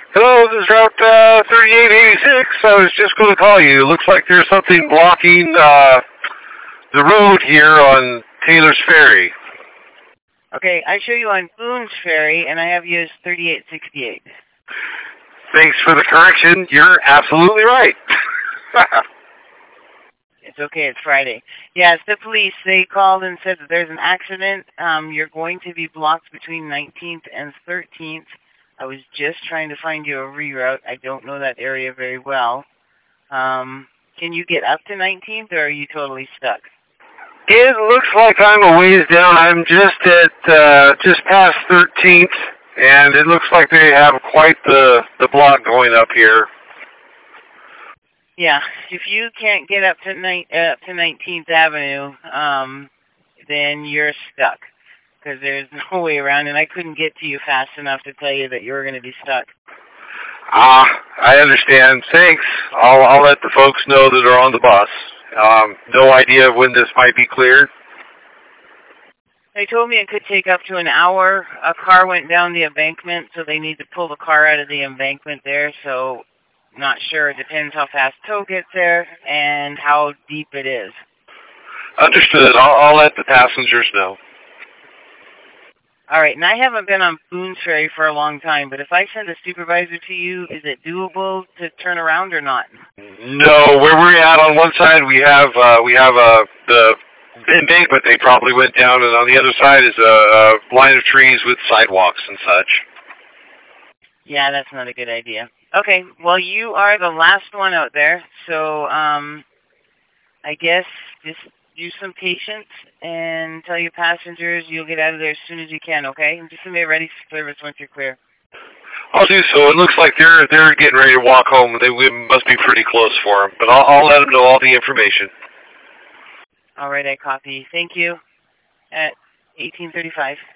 Hello, this is Route 3886. I was just going to call you. Looks like there's something blocking the road here on Taylor's Ferry. Okay, I show you on Boone's Ferry, and I have you as 3868. Thanks for the correction. You're absolutely right. It's okay, it's Friday. Yes, the police, they called and said that there's an accident. You're going to be blocked between 19th and 13th. I was just trying to find you a reroute. I don't know that area very well. Can you get up to 19th, or are you totally stuck? It looks like I'm a ways down. I'm just past 13th, and it looks like they have quite the block going up here. Yeah, if you can't get up to 19th Avenue, then you're stuck, because there's no way around, and I couldn't get to you fast enough to tell you that you were going to be stuck. I understand. Thanks. I'll let the folks know that are on the bus. No idea when this might be cleared. They told me it could take up to an hour. A car went down the embankment, so they need to pull the car out of the embankment there, so not sure. It depends how fast tow gets there and how deep it is. Understood. I'll let the passengers know. All right, and I haven't been on Boone's Ferry for a long time, but if I send a supervisor to you, is it doable to turn around or not? No, where we're at on one side we have the embankment they probably went down, and on the other side is a line of trees with sidewalks and such. Yeah, that's not a good idea. Okay, well, you are the last one out there, so I guess just use some patience and tell your passengers you'll get out of there as soon as you can, okay? And just be ready for service once you're clear. I'll do so. It looks like they're getting ready to walk home. We must be pretty close for them, but I'll let them know all the information. All right, I copy. Thank you. At 1835.